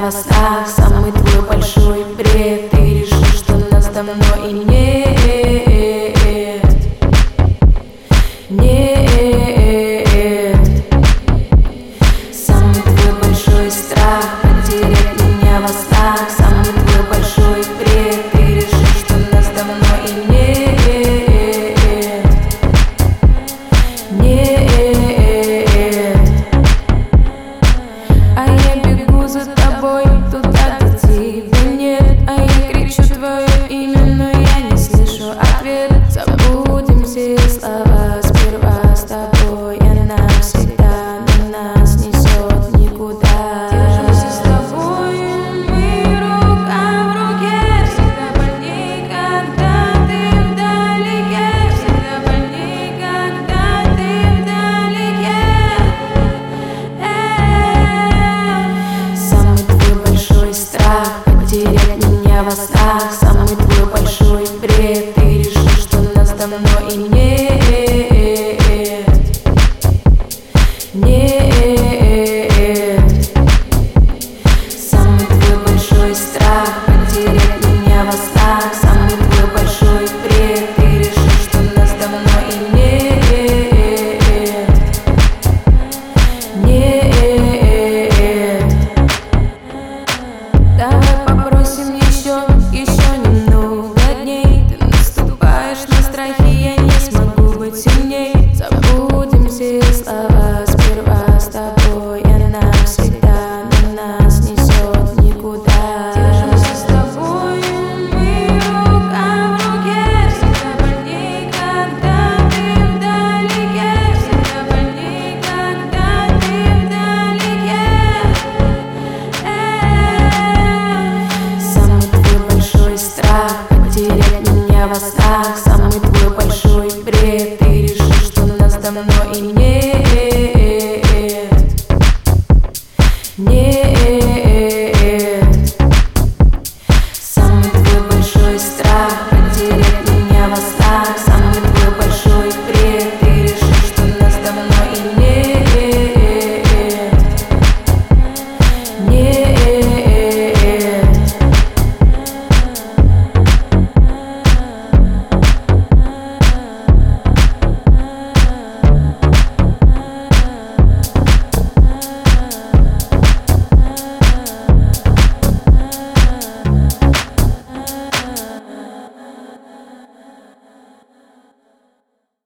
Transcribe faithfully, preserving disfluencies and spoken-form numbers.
во снах. Самый твой большой бред. Ты решил, что нас давно и нет. Нет. Самый твой большой страх потерять меня во снах. Самый твой большой бред. Ты решил, что нас давно и нет. Нет. А я бегу за тобой туда, где тебя нет. А я кричу твое имя, но я не слышу ответ. Забудем все слова сперва с тобой. Она всегда на нас несет никуда. Держимся с тобой, мы рука в руке. Всегда больней, когда ты вдалеке. Всегда больней, когда ты вдалеке. Самый твой большой страх потерять меня во снах. Самый твой большой бред. Ты решил, что нас давно и нет. Нет.